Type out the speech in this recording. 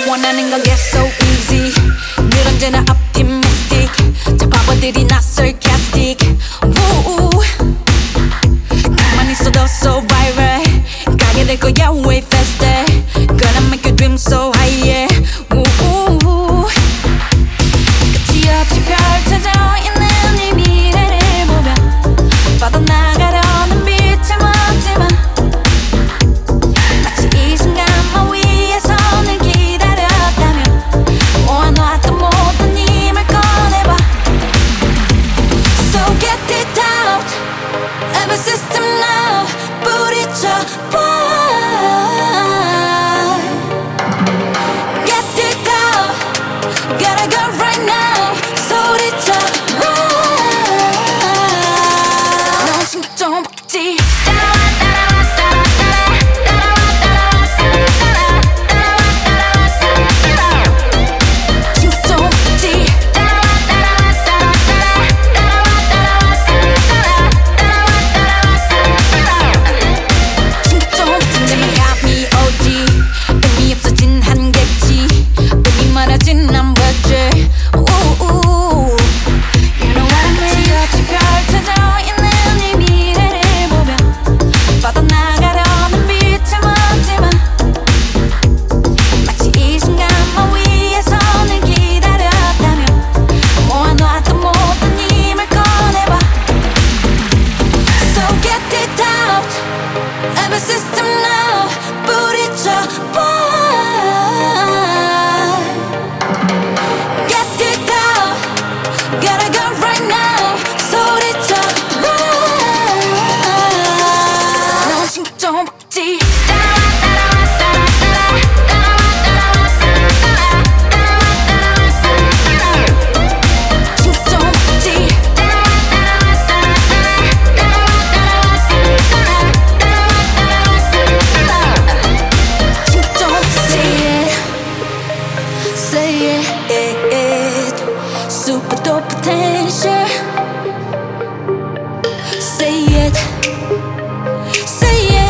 원하는 건 get so easy. 늘 언제나 optimistic. 저 바보들이 not sarcastic. 가만히 있어도 so viral. 가게 될 거야 way faster. Gonna make your dream so higher. 끝이 없이 펼쳐져 있는 이 미래를 보며 뻗어나가려는 빛을 먹지마. 마치 이 순간만 위해 손을 기다렸다면 모아놓았던 모든 힘을 꺼내봐. So get it out of the system now. 부딪혀봐. Get it out. Gotta go right now. 소리쳐봐. 넌 신경 좀 먹지. System now, 부딪혀봐. Get it out, gotta go right now. 소리쳐봐. 넌 신경 좀 먹지. Super dope potential. Say it, say it.